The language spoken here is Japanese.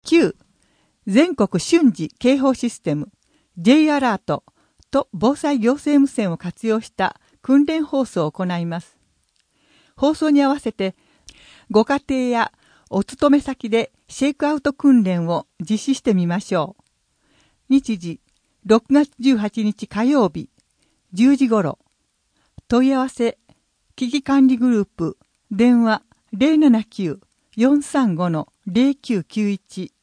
9. 全国瞬時警報システム J アラートと防災行政無線を活用した訓練放送を行います。放送に合わせてご家庭やお勤め先でシェイクアウト訓練を実施してみましょう。日時6月18日火曜日10時頃。問い合わせ危機管理グループ電話 079-435-0991